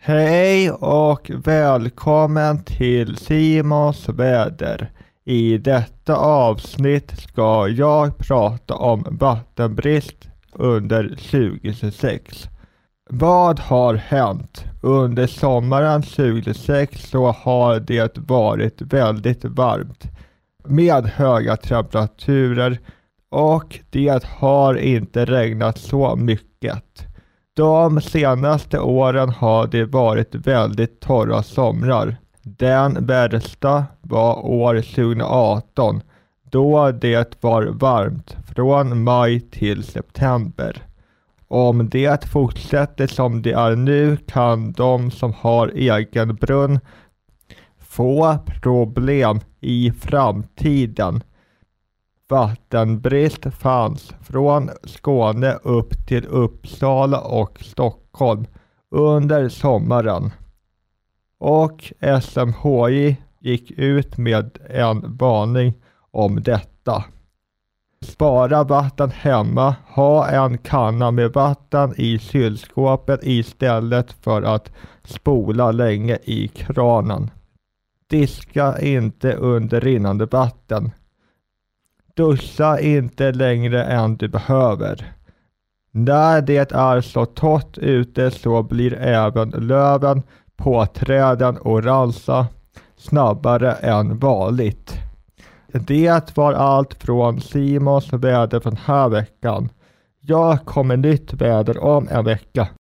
Hej och välkommen till Simons väder. I detta avsnitt ska jag prata om vattenbrist under 2026. Vad har hänt? Under sommaren 2026 så har det varit väldigt varmt med höga temperaturer och det har inte regnat så mycket. De senaste åren har det varit väldigt torra somrar. Den värsta var år 2018 då det var varmt från maj till september. Om det fortsätter som det är nu kan de som har egen brunn få problem i framtiden. Vattenbrist fanns från Skåne upp till Uppsala och Stockholm under sommaren. Och SMHI gick ut med en varning om detta. Spara vatten hemma, ha en kanna med vatten i kylskåpet istället för att spola länge i kranen. Diska inte under rinnande vatten. Duscha inte längre än du behöver. När det är så torrt ute så blir även löven på träden orangea snabbare än vanligt. Det var allt från Simons väder för den här veckan. Jag kommer nytt väder om en vecka.